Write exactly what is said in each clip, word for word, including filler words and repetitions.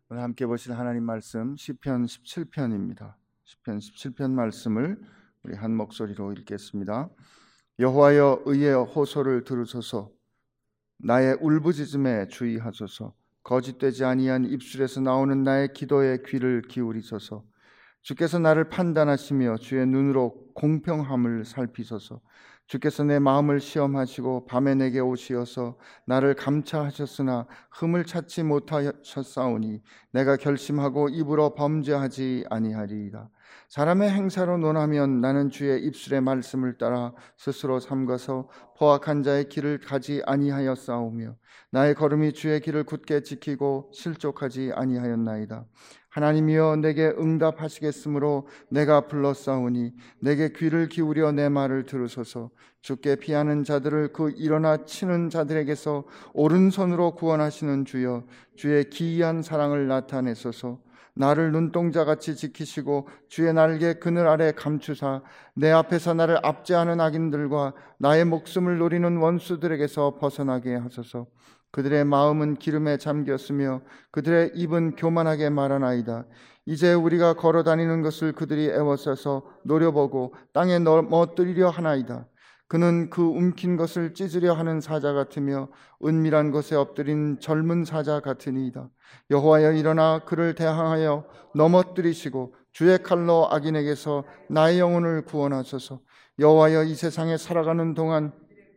오늘 함께 보실 하나님 말씀 시편 십칠 편입니다. 시편 십칠 편 말씀을 우리 한 목소리로 읽겠습니다. 여호와여, 의의 호소를 들으소서. 나의 울부짖음에 주의하소서. 거짓되지 아니한 입술에서 나오는 나의 기도에 귀를 기울이소서. 주께서 나를 판단하시며 주의 눈으로 공평함을 살피소서. 주께서 내 마음을 시험하시고 밤에 내게 오시어서 나를 감찰하셨으나 흠을 찾지 못하셨사오니 내가 결심하고 입으로 범죄하지 아니하리이다. 사람의 행사로 논하면 나는 주의 입술의 말씀을 따라 스스로 삼가서 포악한 자의 길을 가지 아니하였사오며 나의 걸음이 주의 길을 굳게 지키고 실족하지 아니하였나이다. 하나님이여, 내게 응답하시겠으므로 내가 불렀사오니 내게 귀를 기울여 내 말을 들으소서. 주께 피하는 자들을 그 일어나 치는 자들에게서 오른손으로 구원하시는 주여, 주의 기이한 사랑을 나타내소서. 나를 눈동자같이 지키시고 주의 날개 그늘 아래 감추사 내 앞에서 나를 압제하는 악인들과 나의 목숨을 노리는 원수들에게서 벗어나게 하소서. 그들의 마음은 기름에 잠겼으며 그들의 입은 교만하게 말하나이다. 이제 우리가 걸어 다니는 것을 그들이 애워싸서 노려보고 땅에 넘어뜨리려 하나이다. 그는 그 움킨 것을 찢으려 하는 사자 같으며 은밀한 곳에 엎드린 젊은 사자 같으니이다. 여호와여, 일어나 그를 대항하여 넘어뜨리시고 주의 칼로 악인에게서 나의 영혼을 구원하소서. 여호와여, 이 세상에 살아가는 동안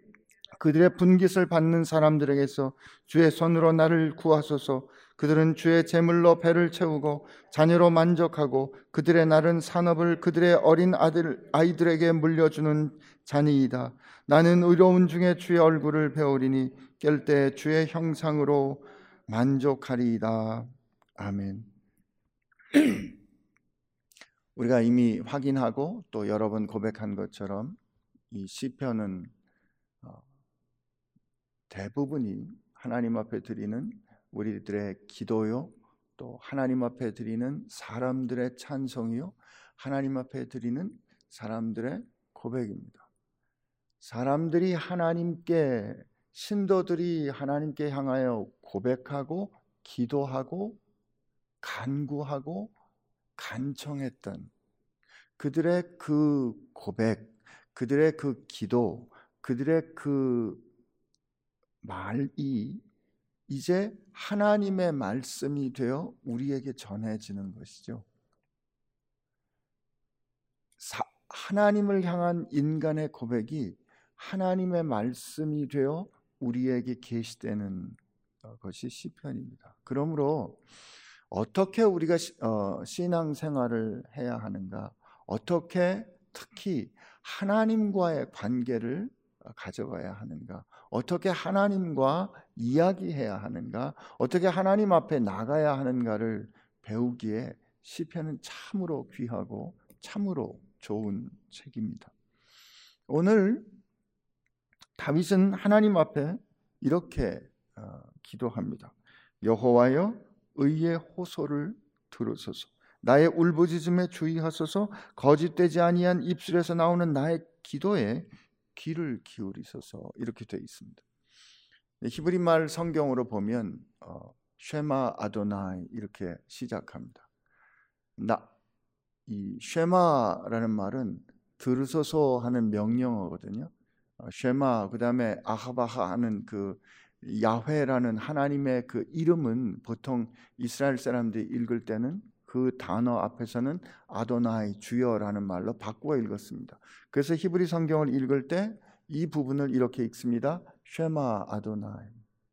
그들의 분깃을 받는 사람들에게서 주의 손으로 나를 구하소서. 그들은 주의 제물로 배를 채우고 자녀로 만족하고 그들의 날은 산업을 그들의 어린 아들, 아이들에게 물려주는 자니이다. 나는 의로운 중에 주의 얼굴을 배우리니 깰 때 주의 형상으로 만족하리이다. 아멘. 우리가 이미 확인하고 또 여러 번 고백한 것처럼 이 시편은 대부분이 하나님 앞에 드리는 우리들의 기도요, 또 하나님 앞에 드리는 사람들의 찬송이요, 하나님 앞에 드리는 사람들의 고백입니다. 사람들이 하나님께, 신도들이 하나님께 향하여 고백하고 기도하고 간구하고 간청했던 그들의 그 고백, 그들의 그 기도, 그들의 그 말이 이제 하나님의 말씀이 되어 우리에게 전해지는 것이죠. 사, 하나님을 향한 인간의 고백이 하나님의 말씀이 되어 우리에게 계시되는 것이 시편입니다. 그러므로 어떻게 우리가 어, 신앙생활을 해야 하는가, 어떻게 특히 하나님과의 관계를 가져가야 하는가, 어떻게 하나님과 이야기해야 하는가, 어떻게 하나님 앞에 나가야 하는가를 배우기에 시편은 참으로 귀하고 참으로 좋은 책입니다. 오늘 다윗은 하나님 앞에 이렇게 어, 기도합니다. 여호와여, 의의 호소를 들으소서. 나의 울부짖음에 주의하소서. 거짓되지 아니한 입술에서 나오는 나의 기도에 귀를 기울이소서. 이렇게 되어 있습니다. 히브리 말 성경으로 보면 어, 쉐마 아도나이 이렇게 시작합니다. 나, 이 쉐마라는 말은 들으소서 하는 명령어거든요. 어, 쉐마, 그 다음에 아하바하 하는 그 야훼라는 하나님의 그 이름은 보통 이스라엘 사람들이 읽을 때는 그 단어 앞에서는 아도나이, 주여라는 말로 바꾸어 읽었습니다. 그래서 히브리 성경을 읽을 때 이 부분을 이렇게 읽습니다. 쉐마 아도나이,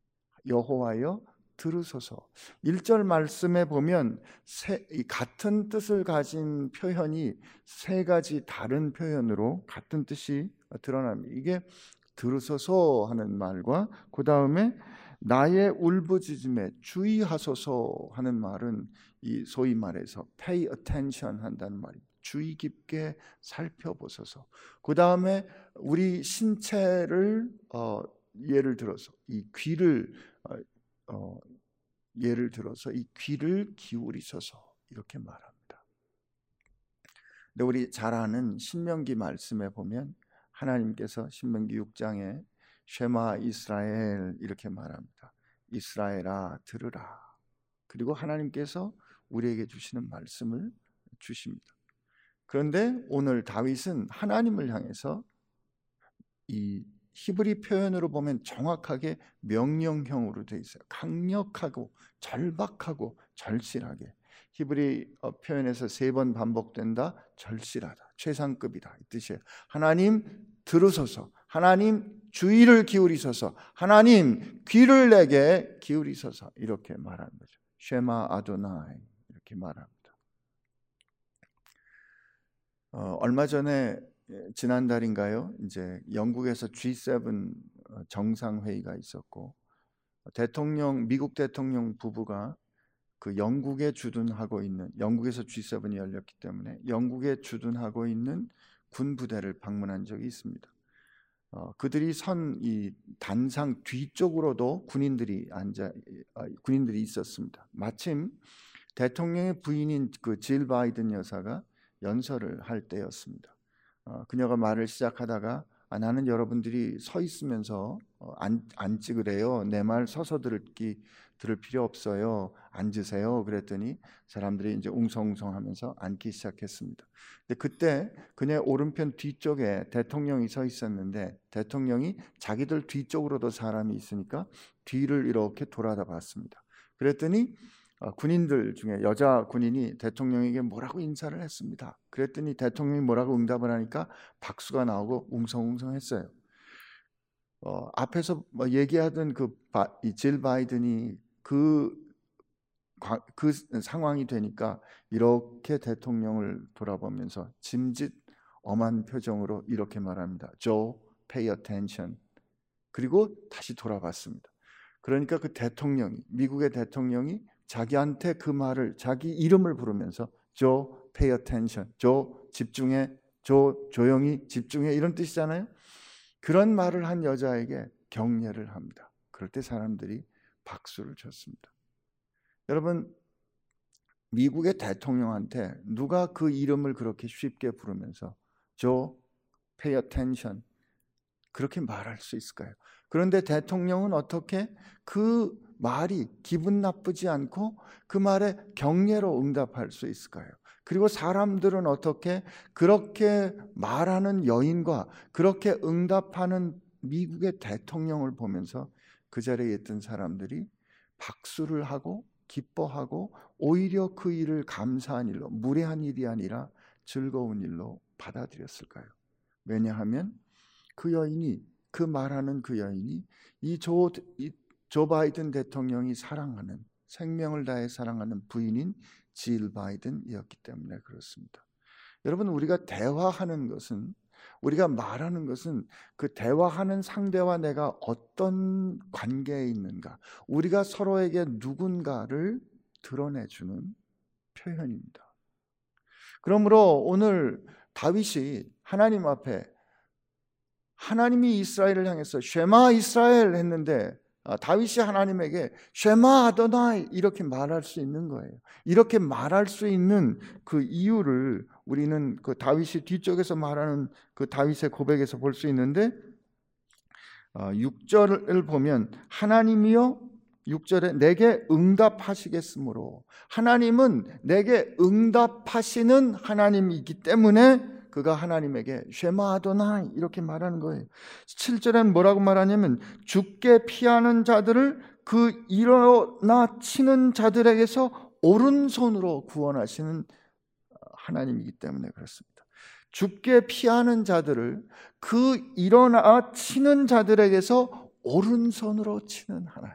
여호와여 들으소서. 일 절 말씀에 보면 세, 같은 뜻을 가진 표현이 세 가지 다른 표현으로 같은 뜻이 드러납니다. 이게 들으소서 하는 말과 그 다음에 나의 울부짖음에 주의하소서 하는 말은 이 소위 말해서 pay attention 한다는 말입니다. 주의 깊게 살펴보소서. 그 다음에 우리 신체를 어, 예를 들어서 이 귀를 어, 어, 예를 들어서 이 귀를 기울이소서 이렇게 말합니다. 근데 우리 잘 아는 신명기 말씀에 보면 하나님께서 신명기 육 장에 쉐마 이스라엘 이렇게 말합니다. 이스라엘아 들으라. 그리고 하나님께서 우리에게 주시는 말씀을 주십니다. 그런데 오늘 다윗은 하나님을 향해서 이 히브리 표현으로 보면 정확하게 명령형으로 되어 있어요. 강력하고 절박하고 절실하게. 히브리 표현에서 세 번 반복된다. 절실하다, 최상급이다 이 뜻이에요. 하나님 들으소서, 하나님 주의를 기울이소서, 하나님 귀를 내게 기울이소서, 이렇게 말하는 거죠. 쉐마 아도나이, 이렇게 말합니다. 어, 얼마 전에 지난달인가요? 이제 영국에서 지 세븐 정상회의가 있었고, 대통령 미국 대통령 부부가 그 영국에 주둔하고 있는, 영국에서 지 세븐이 열렸기 때문에 영국에 주둔하고 있는 군 부대를 방문한 적이 있습니다. 어, 그들이 선 이 단상 뒤쪽으로도 군인들이 앉아 어, 군인들이 있었습니다. 마침 대통령의 부인인 그 질 바이든 여사가 연설을 할 때였습니다. 어, 그녀가 말을 시작하다가 아, 나는 여러분들이 서 있으면서 어, 안, 앉지 그래요. 내 말 서서 들기 들을 필요 없어요. 앉으세요. 그랬더니 사람들이 이제 웅성웅성하면서 앉기 시작했습니다. 근데 그때 그녀의 오른편 뒤쪽에 대통령이 서 있었는데 대통령이 자기들 뒤쪽으로도 사람이 있으니까 뒤를 이렇게 돌아다 봤습니다. 그랬더니 어, 군인들 중에 여자 군인이 대통령에게 뭐라고 인사를 했습니다. 그랬더니 대통령이 뭐라고 응답을 하니까 박수가 나오고 웅성웅성했어요. 어, 앞에서 뭐 얘기하던 그 질 바이든이 그, 그 상황이 되니까 이렇게 대통령을 돌아보면서 짐짓 엄한 표정으로 이렇게 말합니다. Joe, pay attention. 그리고 다시 돌아봤습니다. 그러니까 그 대통령이, 미국의 대통령이 자기한테 그 말을, 자기 이름을 부르면서 Joe, pay attention. Joe, 집중해. Joe, 조용히 집중해. 이런 뜻이잖아요. 그런 말을 한 여자에게 격려를 합니다. 그럴 때 사람들이 박수를 쳤습니다. 여러분, 미국의 대통령한테 누가 그 이름을 그렇게 쉽게 부르면서 Joe, pay attention 그렇게 말할 수 있을까요? 그런데 대통령은 어떻게 그 말이 기분 나쁘지 않고 그 말에 격려로 응답할 수 있을까요? 그리고 사람들은 어떻게 그렇게 말하는 여인과 그렇게 응답하는 미국의 대통령을 보면서 그 자리에 있던 사람들이 박수를 하고 기뻐하고 오히려 그 일을 감사한 일로, 무례한 일이 아니라 즐거운 일로 받아들였을까요? 왜냐하면 그 여인이, 그 말하는 그 여인이 이 조, 이 조 바이든 대통령이 사랑하는, 생명을 다해 사랑하는 부인인 질 바이든이었기 때문에 그렇습니다. 여러분, 우리가 대화하는 것은, 우리가 말하는 것은 그 대화하는 상대와 내가 어떤 관계에 있는가, 우리가 서로에게 누군가를 드러내주는 표현입니다. 그러므로 오늘 다윗이 하나님 앞에, 하나님이 이스라엘을 향해서 쉐마 이스라엘 했는데 다윗이 하나님에게 쉐마 아도나이 이렇게 말할 수 있는 거예요. 이렇게 말할 수 있는 그 이유를 우리는 그 다윗이 뒤쪽에서 말하는 그 다윗의 고백에서 볼 수 있는데, 육 절을 보면 하나님이여, 육 절에 내게 응답하시겠으므로, 하나님은 내게 응답하시는 하나님이기 때문에 그가 하나님에게 쉐마 아도나이 이렇게 말하는 거예요. 칠 절에는 뭐라고 말하냐면 죽게 피하는 자들을 그 일어나 치는 자들에게서 오른손으로 구원하시는 하나님이기 때문에 그렇습니다. 죽게 피하는 자들을 그 일어나 치는 자들에게서 오른손으로 치는 하나님.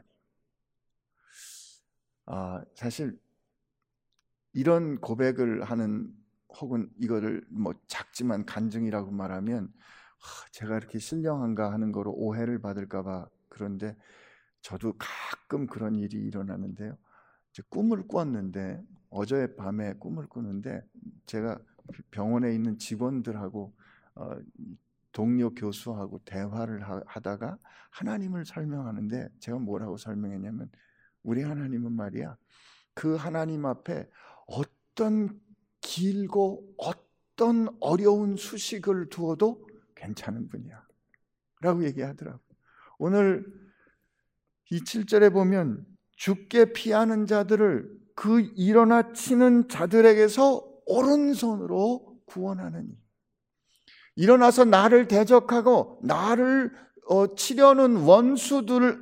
아, 사실 이런 고백을 하는, 혹은 이거를 뭐 작지만 간증이라고 말하면 하, 제가 이렇게 신령한가 하는 거로 오해를 받을까 봐. 그런데 저도 가끔 그런 일이 일어나는데요. 이제 꿈을 꿨는데, 어젯밤에 꿈을 꾸는데 제가 병원에 있는 직원들하고 어, 동료 교수하고 대화를 하, 하다가 하나님을 설명하는데 제가 뭐라고 설명했냐면, 우리 하나님은 말이야, 그 하나님 앞에 어떤 길고 어떤 어려운 수식을 두어도 괜찮은 분이야 라고 얘기하더라고요. 오늘 이 칠 절에 보면 죽게 피하는 자들을 그 일어나 치는 자들에게서 오른손으로 구원하느니, 일어나서 나를 대적하고 나를 어, 치려는 원수들을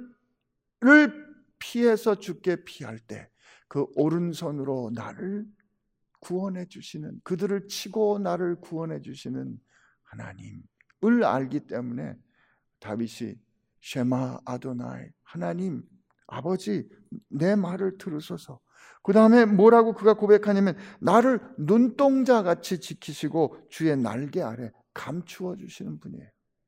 피해서 죽게 피할 때 그 오른손으로 나를 구원해 주시는, 그들을 치고 나를 구원해 주시는 하나님을 알기 때문에 다윗이 쉐마 아도나이, 하나님 아버지 내 말을 들으소서. 그 다음에 뭐라고 그가 고백하냐면 나를 눈동자같이 지키시고 주의 날개 아래 감추어 주시는 분이에요.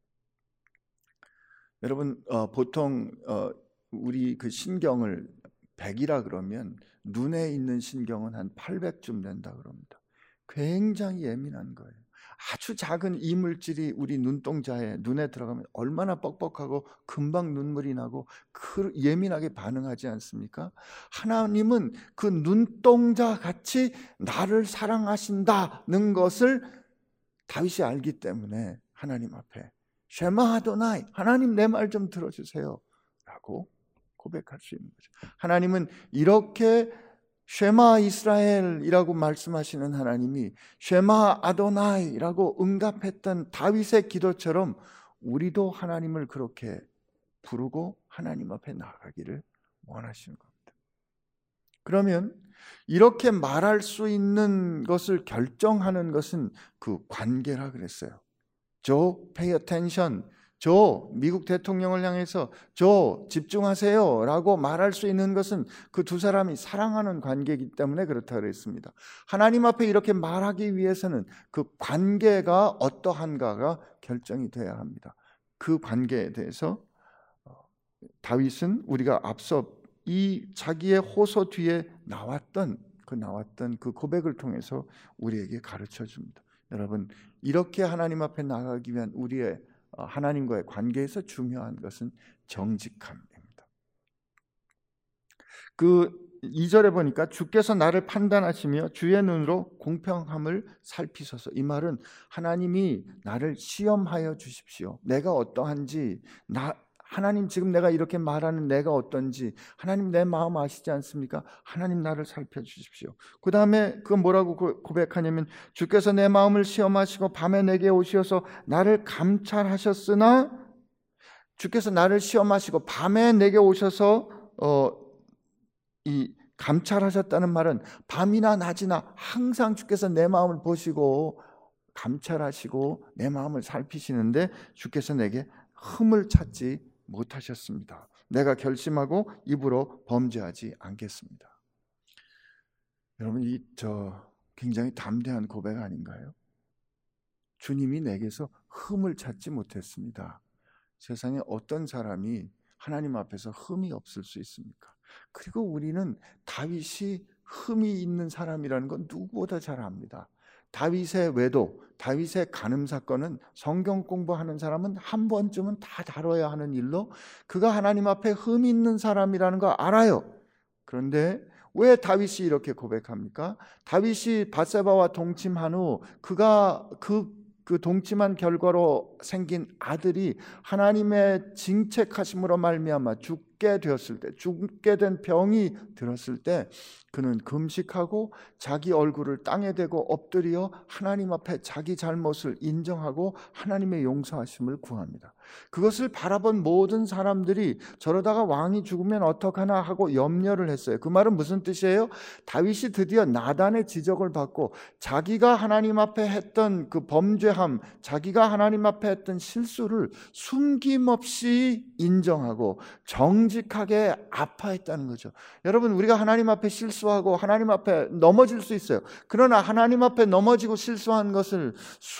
여러분 어, 보통 어, 우리 그 신경을 백이라 그러면 눈에 있는 신경은 한 팔백쯤 된다 그럽니다. 굉장히 예민한 거예요. 아주 작은 이물질이 우리 눈동자에 눈에 들어가면 얼마나 뻑뻑하고 금방 눈물이 나고 그 예민하게 반응하지 않습니까? 하나님은 그 눈동자 같이 나를 사랑하신다는 것을 다윗이 알기 때문에 하나님 앞에 쉐마 아도나이, 하나님 내 말 좀 들어주세요 라고 고백할 수 있는 거죠. 하나님은 이렇게 쉐마 이스라엘이라고 말씀하시는 하나님이 쉐마 아도나이라고 응답했던 다윗의 기도처럼 우리도 하나님을 그렇게 부르고 하나님 앞에 나가기를 원하시는 겁니다. 그러면 이렇게 말할 수 있는 것을 결정하는 것은 그 관계라 그랬어요. 저 pay attention, 저 미국 대통령을 향해서 저 집중하세요 라고 말할 수 있는 것은 그 두 사람이 사랑하는 관계이기 때문에 그렇다 그랬습니다. 하나님 앞에 이렇게 말하기 위해서는 그 관계가 어떠한가가 결정이 돼야 합니다. 그 관계에 대해서 다윗은 우리가 앞서 이 자기의 호소 뒤에 나왔던 그 나왔던 그 고백을 통해서 우리에게 가르쳐 줍니다. 여러분, 이렇게 하나님 앞에 나가기 위한 우리의 하나님과의 관계에서 중요한 것은 정직함입니다. 그 이 절에 보니까 주께서 나를 판단하시며 주의 눈으로 공평함을 살피소서. 이 말은 하나님이 나를 시험하여 주십시오. 내가 어떠한지, 나 하나님 지금 내가 이렇게 말하는 내가 어떤지 하나님 내 마음 아시지 않습니까? 하나님 나를 살펴주십시오. 그 다음에 그 뭐라고 고백하냐면 주께서 내 마음을 시험하시고 밤에 내게 오셔서 나를 감찰하셨으나, 주께서 나를 시험하시고 밤에 내게 오셔서 어, 이 감찰하셨다는 말은 밤이나 낮이나 항상 주께서 내 마음을 보시고 감찰하시고 내 마음을 살피시는데 주께서 내게 흠을 찾지 못하셨습니다. 내가 결심하고 입으로 범죄하지 않겠습니다. 여러분, 이 저 굉장히 담대한 고백 아닌가요? 주님이 내게서 흠을 찾지 못했습니다. 세상에 어떤 사람이 하나님 앞에서 흠이 없을 수 있습니까? 그리고 우리는 다윗이 흠이 있는 사람이라는 건 누구보다 잘 압니다. 다윗의 외도, 다윗의 간음 사건은 성경 공부하는 사람은 한 번쯤은 다 다뤄야 하는 일로 그가 하나님 앞에 흠이 있는 사람이라는 거 알아요. 그런데 왜 다윗이 이렇게 고백합니까? 다윗이 밧세바와 동침한 후 그가 그, 그 동침한 결과로 생긴 아들이 하나님의 징책하심으로 말미암아 죽게 되었을 때, 죽게 된 병이 들었을 때 그는 금식하고 자기 얼굴을 땅에 대고 엎드려 하나님 앞에 자기 잘못을 인정하고 하나님의 용서하심을 구합니다. 그것을 바라본 모든 사람들이 저러다가 왕이 죽으면 어떡하나 하고 염려를 했어요. 그 말은 무슨 뜻이에요? 다윗이 드디어 나단의 지적을 받고 자기가 하나님 앞에 했던 그 범죄함, 자기가 하나님 앞에 했던 실수를 숨김없이 인정하고 정직하게 아파했다는 거죠. 여러분, 우리가 하나님 앞에 실수하고 하나님 앞에 넘어질 수 있어요. 그러나 하나님 앞에 넘어지고 실수한 것을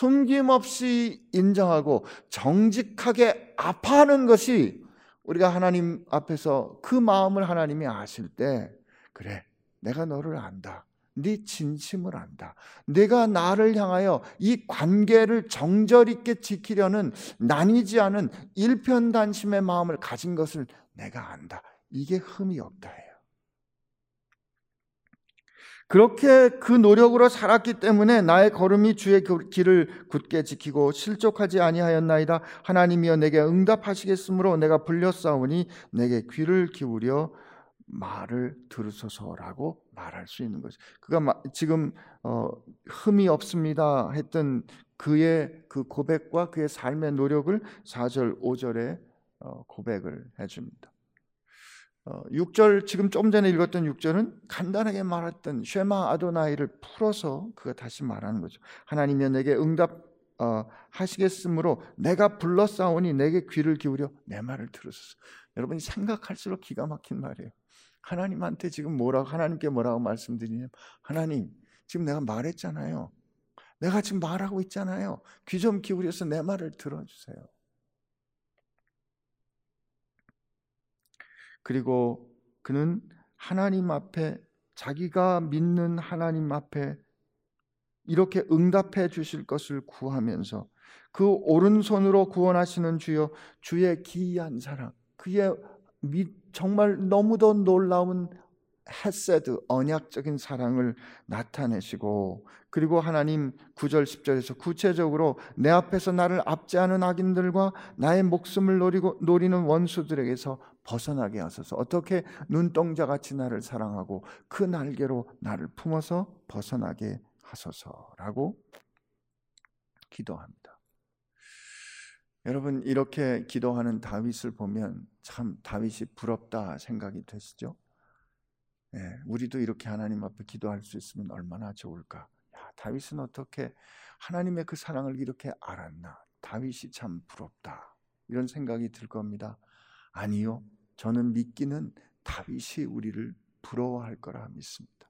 숨김없이 인정하고 정직하게 아파하는 것이 우리가 하나님 앞에서 그 마음을 하나님이 아실 때, 그래, 내가 너를 안다, 네 진심을 안다, 내가 나를 향하여 이 관계를 정절 있게 지키려는 나뉘지 않은 일편단심의 마음을 가진 것을 내가 안다, 이게 흠이 없다 해요. 그렇게 그 노력으로 살았기 때문에 나의 걸음이 주의 길을 굳게 지키고 실족하지 아니하였나이다. 하나님이여 내게 응답하시겠으므로 내가 불렸사오니 내게 귀를 기울여 말을 들으소서라고 말할 수 있는 거죠. 그가 지금 어, 흠이 없습니다 했던 그의 그 고백과 그의 삶의 노력을 사 절 오 절에 어, 고백을 해줍니다. 어, 육 절, 지금 좀 전에 읽었던 육 절은 간단하게 말했던 쉐마 아도나이를 풀어서 그가 다시 말하는 거죠. 하나님이 내게 응답 어, 하시겠으므로 내가 불렀사오니 내게 귀를 기울여 내 말을 들으소서. 여러분이 생각할수록 기가 막힌 말이에요. 하나님한테 지금 뭐라고, 하나님께 뭐라고 말씀드리냐면, 하나님 지금 내가 말했잖아요. 내가 지금 말하고 있잖아요. 귀 좀 기울여서 내 말을 들어주세요. 그리고 그는 하나님 앞에, 자기가 믿는 하나님 앞에 이렇게 응답해 주실 것을 구하면서 그 오른손으로 구원하시는 주여, 주의 기이한 사랑, 그의 정말 너무도 놀라운 헤세드, 언약적인 사랑을 나타내시고, 그리고 하나님 구 절 십 절에서 구체적으로 내 앞에서 나를 압제하는 악인들과 나의 목숨을 노리고, 노리는 원수들에게서 벗어나게 하소서. 어떻게 눈동자같이 나를 사랑하고 그 날개로 나를 품어서 벗어나게 하소서라고 기도합니다. 여러분, 이렇게 기도하는 다윗을 보면 참 다윗이 부럽다 생각이 되시죠? 예, 우리도 이렇게 하나님 앞에 기도할 수 있으면 얼마나 좋을까. 야, 다윗은 어떻게 하나님의 그 사랑을 이렇게 알았나. 다윗이 참 부럽다, 이런 생각이 들 겁니다. 아니요, 저는 믿기는 다윗이 우리를 부러워할 거라 믿습니다.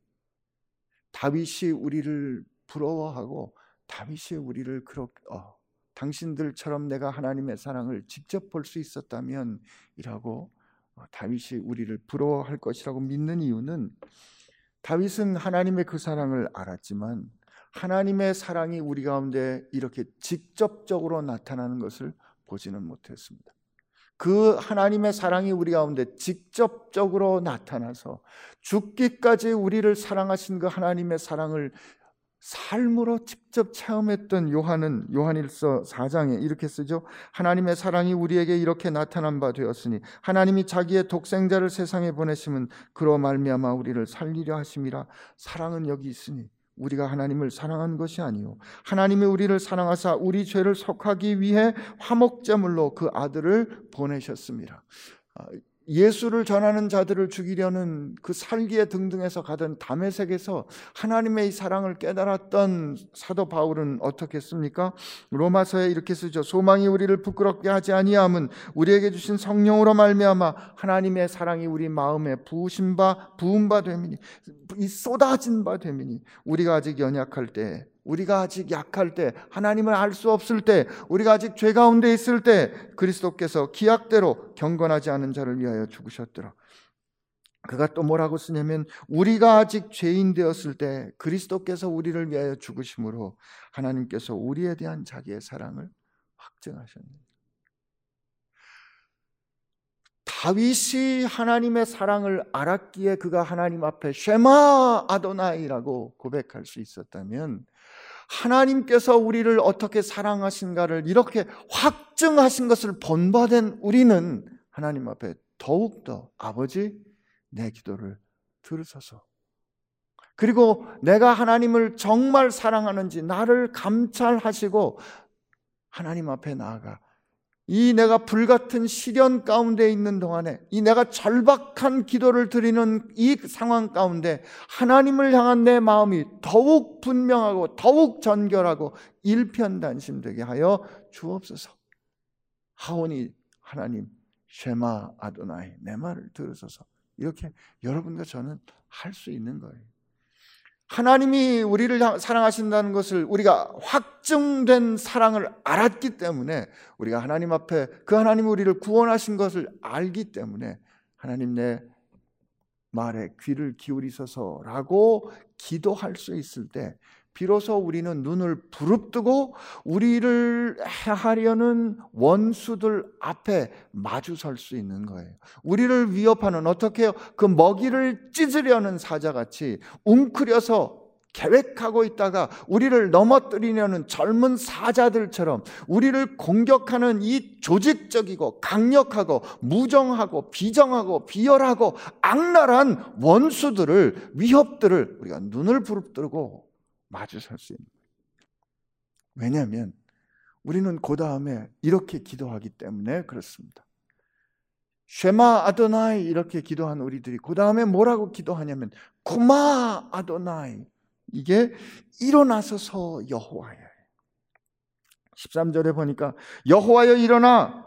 다윗이 우리를 부러워하고 다윗이 우리를 그렇게 어, 당신들처럼 내가 하나님의 사랑을 직접 볼 수 있었다면 이라고 다윗이 우리를 부러워할 것이라고 믿는 이유는, 다윗은 하나님의 그 사랑을 알았지만 하나님의 사랑이 우리 가운데 이렇게 직접적으로 나타나는 것을 보지는 못했습니다. 그 하나님의 사랑이 우리 가운데 직접적으로 나타나서 죽기까지 우리를 사랑하신 그 하나님의 사랑을 삶으로 직접 체험했던 요한은 요한일서 사 장에 이렇게 쓰죠. 하나님의 사랑이 우리에게 이렇게 나타난 바 되었으니 하나님이 자기의 독생자를 세상에 보내심은 그로 말미암아 우리를 살리려 하심이라. 사랑은 여기 있으니 우리가 하나님을 사랑한 것이 아니요 하나님이 우리를 사랑하사 우리 죄를 속하기 위해 화목제물로 그 아들을 보내셨습니다. 예수를 전하는 자들을 죽이려는 그 살기에 등등해서 가던 다메섹에서 하나님의 이 사랑을 깨달았던 사도 바울은 어떻게 했습니까? 로마서에 이렇게 쓰죠. 소망이 우리를 부끄럽게 하지 아니함은 우리에게 주신 성령으로 말미암아 하나님의 사랑이 우리 마음에 부으신 바 부은 바 됨이니, 이 쏟아진 바 됨이니. 우리가 아직 연약할 때, 우리가 아직 약할 때, 하나님을 알 수 없을 때, 우리가 아직 죄 가운데 있을 때 그리스도께서 기약대로 경건하지 않은 자를 위하여 죽으셨더라. 그가 또 뭐라고 쓰냐면, 우리가 아직 죄인 되었을 때 그리스도께서 우리를 위하여 죽으심으로 하나님께서 우리에 대한 자기의 사랑을 확증하셨습니다. 다윗이 하나님의 사랑을 알았기에 그가 하나님 앞에 쉐마 아도나이라고 고백할 수 있었다면, 하나님께서 우리를 어떻게 사랑하신가를 이렇게 확증하신 것을 본받은 우리는 하나님 앞에 더욱더 아버지, 내 기도를 들으소서. 그리고 내가 하나님을 정말 사랑하는지 나를 감찰하시고 하나님 앞에 나아가 이 내가 불같은 시련 가운데 있는 동안에, 이 내가 절박한 기도를 드리는 이 상황 가운데 하나님을 향한 내 마음이 더욱 분명하고 더욱 전결하고 일편단심되게 하여 주옵소서. 하오니 하나님 쉐마 아도나이, 내 말을 들으소서. 이렇게 여러분과 저는 할 수 있는 거예요. 하나님이 우리를 사랑하신다는 것을 우리가 확증된 사랑을 알았기 때문에, 우리가 하나님 앞에 그 하나님이 우리를 구원하신 것을 알기 때문에 하나님 내 말에 귀를 기울이소서라고 기도할 수 있을 때 비로소 우리는 눈을 부릅뜨고 우리를 해하려는 원수들 앞에 마주설 수 있는 거예요. 우리를 위협하는, 어떻게 해요? 그 먹이를 찢으려는 사자같이 웅크려서 계획하고 있다가 우리를 넘어뜨리려는 젊은 사자들처럼 우리를 공격하는 이 조직적이고 강력하고 무정하고 비정하고 비열하고 악랄한 원수들을, 위협들을 우리가 눈을 부릅뜨고 마주설 수 있는 거예요. 왜냐하면 우리는 그 다음에 이렇게 기도하기 때문에 그렇습니다. 쉐마 아도나이 이렇게 기도한 우리들이 그 다음에 뭐라고 기도하냐면 쿠마 아도나이, 이게 일어나소서 여호와여. 십삼 절에 보니까 여호와여 일어나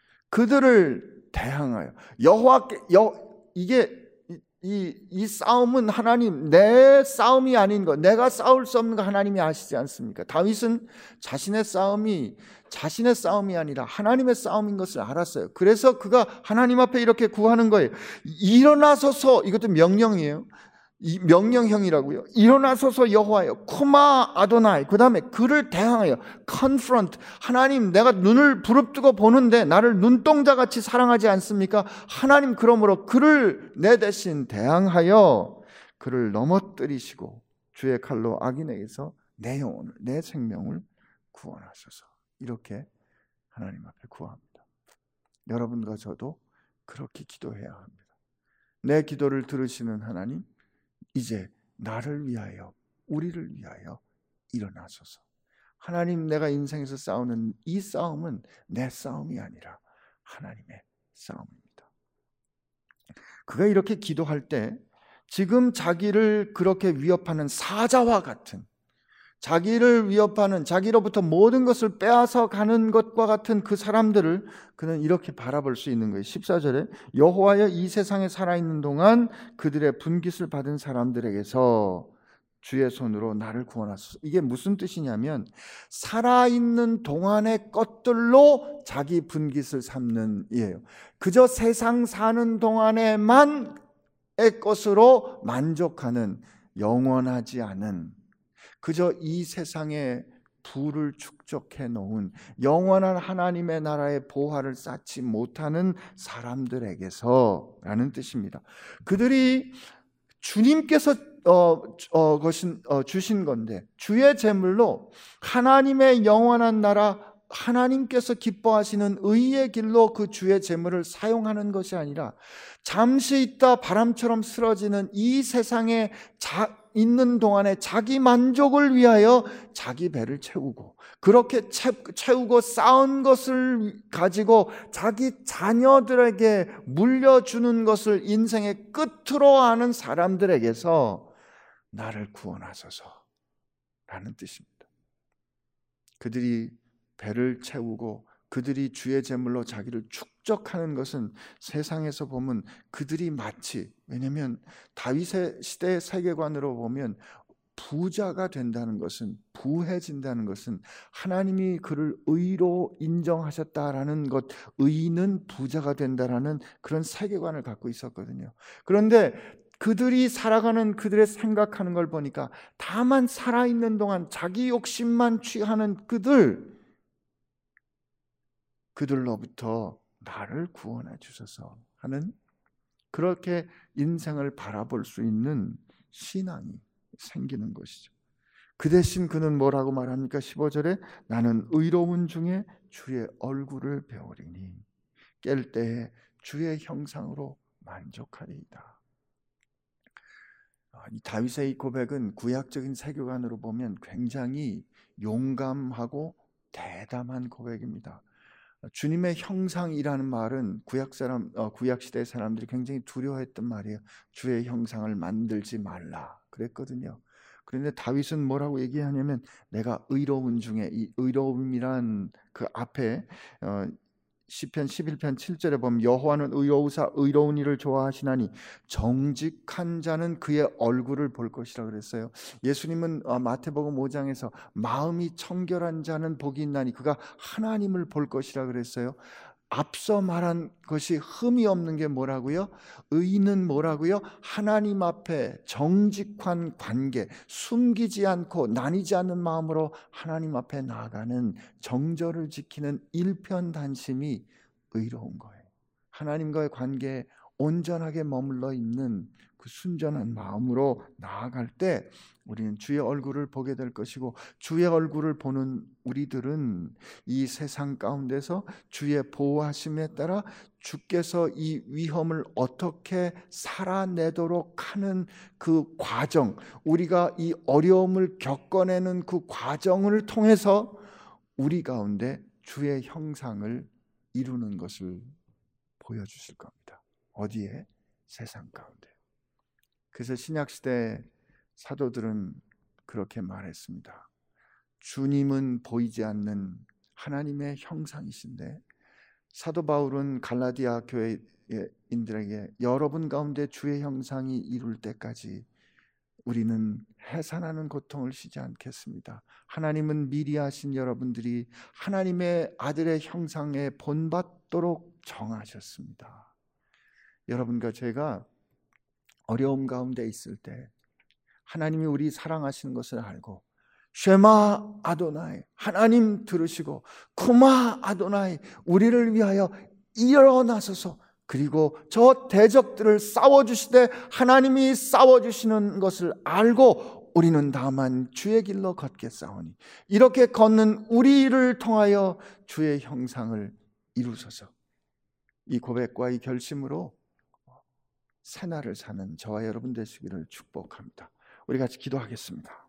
그들을 대항하여. 여호와께 여 이게 이, 이 싸움은 하나님, 내 싸움이 아닌 거, 내가 싸울 수 없는 거 하나님이 아시지 않습니까? 다윗은 자신의 싸움이 자신의 싸움이 아니라 하나님의 싸움인 것을 알았어요. 그래서 그가 하나님 앞에 이렇게 구하는 거예요. 일어나소서, 이것도 명령이에요. 이 명령형이라고요. 일어나소서 여호와여 쿠마 아도나이. 그 다음에 그를 대항하여 confront. 하나님, 내가 눈을 부릅뜨고 보는데 나를 눈동자같이 사랑하지 않습니까? 하나님, 그러므로 그를 내 대신 대항하여 그를 넘어뜨리시고 주의 칼로 악인에게서 내 영혼을, 내 생명을 구원하소서. 이렇게 하나님 앞에 구합니다. 여러분과 저도 그렇게 기도해야 합니다. 내 기도를 들으시는 하나님, 이제 나를 위하여, 우리를 위하여 일어나소서. 하나님, 내가 인생에서 싸우는 이 싸움은 내 싸움이 아니라 하나님의 싸움입니다. 그가 이렇게 기도할 때 지금 자기를 그렇게 위협하는 사자와 같은, 자기를 위협하는, 자기로부터 모든 것을 빼앗아 가는 것과 같은 그 사람들을 그는 이렇게 바라볼 수 있는 거예요. 십사 절에 여호와여 이 세상에 살아있는 동안 그들의 분깃을 받은 사람들에게서 주의 손으로 나를 구원하소서. 이게 무슨 뜻이냐면 살아있는 동안의 것들로 자기 분깃을 삼는 이에요. 그저 세상 사는 동안에만의 것으로 만족하는, 영원하지 않은, 그저 이 세상에 부를 축적해 놓은 영원한 하나님의 나라의 보화를 쌓지 못하는 사람들에게서 라는 뜻입니다. 그들이 주님께서 어, 어, 것인, 어, 주신 건데 주의 제물로 하나님의 영원한 나라, 하나님께서 기뻐하시는 의의 길로 그 주의 제물을 사용하는 것이 아니라 잠시 있다 바람처럼 쓰러지는 이 세상에 자, 있는 동안에 자기 만족을 위하여 자기 배를 채우고, 그렇게 채, 채우고 쌓은 것을 가지고 자기 자녀들에게 물려주는 것을 인생의 끝으로 하는 사람들에게서 나를 구원하소서 라는 뜻입니다. 그들이 배를 채우고 그들이 주의 제물로 자기를 축적하는 것은 세상에서 보면 그들이 마치, 왜냐하면 다윗의 시대의 세계관으로 보면 부자가 된다는 것은, 부해진다는 것은 하나님이 그를 의로 인정하셨다라는 것, 의인은 부자가 된다라는 그런 세계관을 갖고 있었거든요. 그런데 그들이 살아가는, 그들의 생각하는 걸 보니까 다만 살아있는 동안 자기 욕심만 취하는 그들, 그들로부터 나를 구원해 주소서 하는, 그렇게 인생을 바라볼 수 있는 신앙이 생기는 것이죠. 그 대신 그는 뭐라고 말합니까? 십오 절에 나는 의로운 중에 주의 얼굴을 배우리니 깰 때에 주의 형상으로 만족하리이다. 이 다윗의 이 고백은 구약적인 세계관으로 보면 굉장히 용감하고 대담한 고백입니다. 주님의 형상이라는 말은 구약 사람, 어, 구약 시대 사람들이 굉장히 두려워했던 말이에요. 주의 형상을 만들지 말라 그랬거든요. 그런데 다윗은 뭐라고 얘기하냐면 내가 의로운 중에, 이 의로움이란 그 앞에 어, 시편 십일 편 칠 절에 보면 여호와는 의로우사 의로운 일을 좋아하시나니 정직한 자는 그의 얼굴을 볼 것이라 그랬어요. 예수님은 마태복음 오 장에서 마음이 청결한 자는 복이 있나니 그가 하나님을 볼 것이라 그랬어요. 앞서 말한 것이 흠이 없는 게 뭐라고요? 의인은 뭐라고요? 하나님 앞에 정직한 관계, 숨기지 않고 나뉘지 않는 마음으로 하나님 앞에 나아가는, 정절을 지키는 일편단심이 의로운 거예요. 하나님과의 관계에 온전하게 머물러 있는 그 순전한 마음으로 나아갈 때 우리는 주의 얼굴을 보게 될 것이고, 주의 얼굴을 보는 우리들은 이 세상 가운데서 주의 보호하심에 따라 주께서 이 위험을 어떻게 살아내도록 하는 그 과정, 우리가 이 어려움을 겪어내는 그 과정을 통해서 우리 가운데 주의 형상을 이루는 것을 보여주실 겁니다. 어디에? 세상 가운데. 그래서 신약시대 사도들은 그렇게 말했습니다. 주님은 보이지 않는 하나님의 형상이신데, 사도 바울은 갈라디아 교회인들에게 여러분 가운데 주의 형상이 이룰 때까지 우리는 해산하는 고통을 쉬지 않겠습니다. 하나님은 미리 하신 여러분들이 하나님의 아들의 형상에 본받도록 정하셨습니다. 여러분과 제가 어려움 가운데 있을 때 하나님이 우리 사랑하시는 것을 알고 쉐마 아도나이, 하나님 들으시고 쿠마 아도나이, 우리를 위하여 일어나소서, 그리고 저 대적들을 싸워주시되 하나님이 싸워주시는 것을 알고 우리는 다만 주의 길로 걷겠사오니, 이렇게 걷는 우리를 통하여 주의 형상을 이루소서. 이 고백과 이 결심으로 새날을 사는 저와 여러분 되시기를 축복합니다. 우리 같이 기도하겠습니다.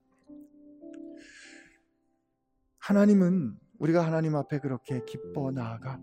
하나님은 우리가 하나님 앞에 그렇게 기뻐 나아가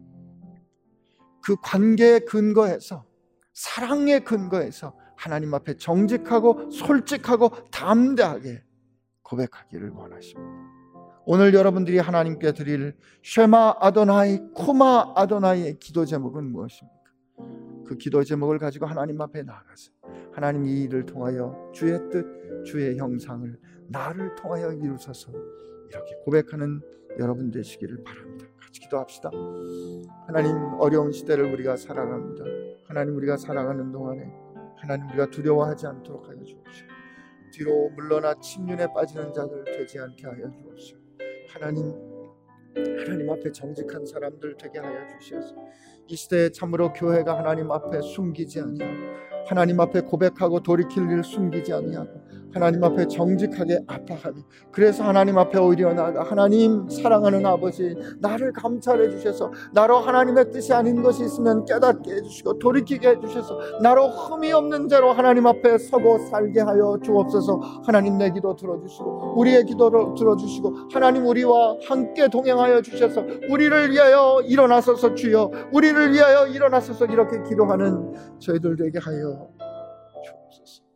그 관계의 근거에서, 사랑의 근거에서 하나님 앞에 정직하고 솔직하고 담대하게 고백하기를 원하십니다. 오늘 여러분들이 하나님께 드릴 쉐마 아도나이, 쿠마 아도나이의 기도 제목은 무엇입니까? 그 기도 제목을 가지고 하나님 앞에 나아가서 하나님, 이 일을 통하여 주의 뜻, 주의 형상을 나를 통하여 이루소서, 이렇게 고백하는 여러분 되시기를 바랍니다. 같이 기도합시다. 하나님, 어려운 시대를 우리가 살아갑니다. 하나님, 우리가 살아가는 동안에 하나님, 우리가 두려워하지 않도록 하여 주옵시고, 뒤로 물러나 침륜에 빠지는 자들 되지 않게 하여 주옵시고, 하나님, 하나님 앞에 정직한 사람들 되게 하여 주시옵소서. 이 시대에 참으로 교회가 하나님 앞에 숨기지 아니하고, 하나님 앞에 고백하고 돌이킬 일 숨기지 아니하고, 하나님 앞에 정직하게 아파하니, 그래서 하나님 앞에 오히려 나아가 하나님, 사랑하는 아버지, 나를 감찰해 주셔서 나로 하나님의 뜻이 아닌 것이 있으면 깨닫게 해주시고 돌이키게 해주셔서 나로 흠이 없는 자로 하나님 앞에 서고 살게 하여 주옵소서. 하나님, 내 기도 들어주시고 우리의 기도를 들어주시고 하나님, 우리와 함께 동행하여 주셔서 우리를 위하여 일어나소서. 주여, 우리를 위하여 일어나소서. 이렇게 기도하는 저희들 되게 하여 주옵소서.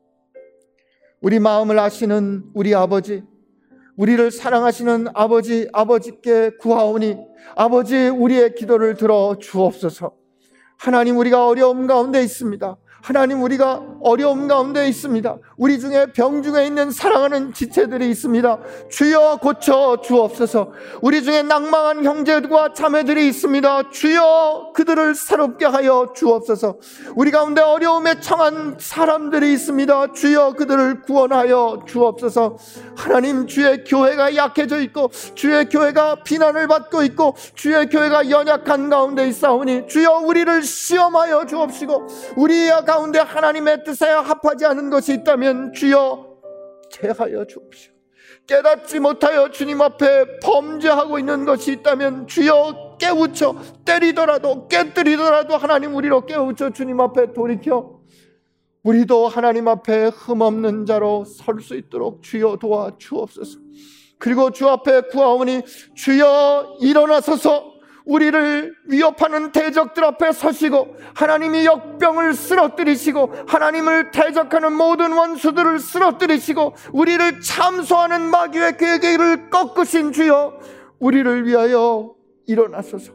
우리 마음을 아시는 우리 아버지, 우리를 사랑하시는 아버지, 아버지께 구하오니 아버지, 우리의 기도를 들어 주옵소서. 하나님, 우리가 어려움 가운데 있습니다. 하나님, 우리가 어려움 가운데 있습니다. 우리 중에 병 중에 있는 사랑하는 지체들이 있습니다. 주여, 고쳐 주옵소서. 우리 중에 낭망한 형제들과 자매들이 있습니다. 주여, 그들을 새롭게 하여 주옵소서. 우리 가운데 어려움에 처한 사람들이 있습니다. 주여, 그들을 구원하여 주옵소서. 하나님, 주의 교회가 약해져 있고 주의 교회가 비난을 받고 있고 주의 교회가 연약한 가운데 있사오니 주여, 우리를 시험하여 주옵시고, 우리의 가운데 하나님의 뜻에 합하지 않은 것이 있다면 주여, 제하여 주옵시고, 깨닫지 못하여 주님 앞에 범죄하고 있는 것이 있다면 주여, 깨우쳐, 때리더라도 깨뜨리더라도 하나님, 우리로 깨우쳐 주님 앞에 돌이켜 우리도 하나님 앞에 흠없는 자로 설 수 있도록 주여 도와 주옵소서. 그리고 주 앞에 구하오니 주여, 일어나소서. 우리를 위협하는 대적들 앞에 서시고 하나님이 역병을 쓰러뜨리시고 하나님을 대적하는 모든 원수들을 쓰러뜨리시고 우리를 참소하는 마귀의 계획을 꺾으신 주여, 우리를 위하여 일어나소서.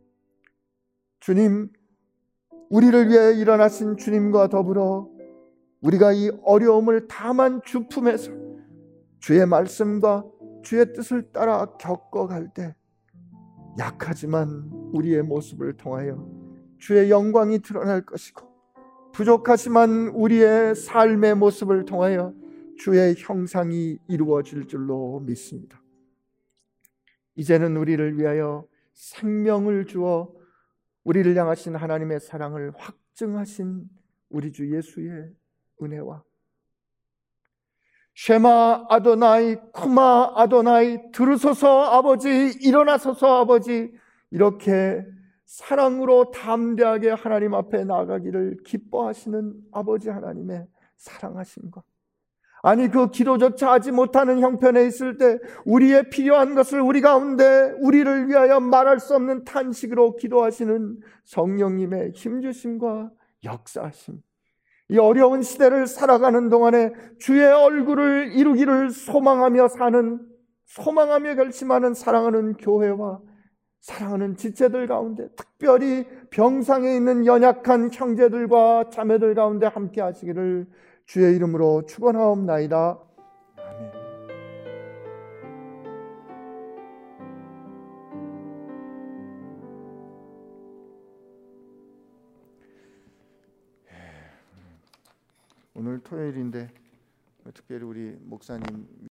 주님, 우리를 위하여 일어나신 주님과 더불어 우리가 이 어려움을 다만 주 품에서 주의 말씀과 주의 뜻을 따라 겪어갈 때 약하지만 우리의 모습을 통하여 주의 영광이 드러날 것이고, 부족하지만 우리의 삶의 모습을 통하여 주의 형상이 이루어질 줄로 믿습니다. 이제는 우리를 위하여 생명을 주어 우리를 향하신 하나님의 사랑을 확증하신 우리 주 예수의 은혜와 쉐마 아도나이 쿠마 아도나이 들으소서 아버지, 일어나소서 아버지, 이렇게 사랑으로 담대하게 하나님 앞에 나아가기를 기뻐하시는 아버지 하나님의 사랑하심과, 아니 그 기도조차 하지 못하는 형편에 있을 때 우리의 필요한 것을 우리 가운데 우리를 위하여 말할 수 없는 탄식으로 기도하시는 성령님의 힘주심과 역사하심, 이 어려운 시대를 살아가는 동안에 주의 얼굴을 이루기를 소망하며 사는, 소망하며 결심하는 사랑하는 교회와 사랑하는 지체들 가운데, 특별히 병상에 있는 연약한 형제들과 자매들 가운데 함께 하시기를 주의 이름으로 축원하옵나이다. 아멘. 오늘 토요일인데 특별히 우리 목사님